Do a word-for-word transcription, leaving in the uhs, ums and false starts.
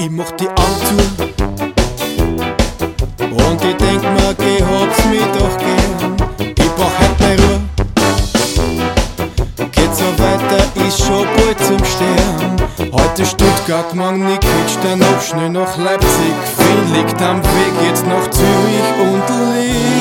Ich mach die Augen zu und ich denk mir, geh, hab's mich doch gern. Ich brauch halt meine Ruhe. Geht so weiter, ist schon bald zum Stern. Heute Stuttgart, morgen Nikic, dann noch schnell nach Leipzig. Wien liegt am Weg, jetzt nach Zürich und Linz.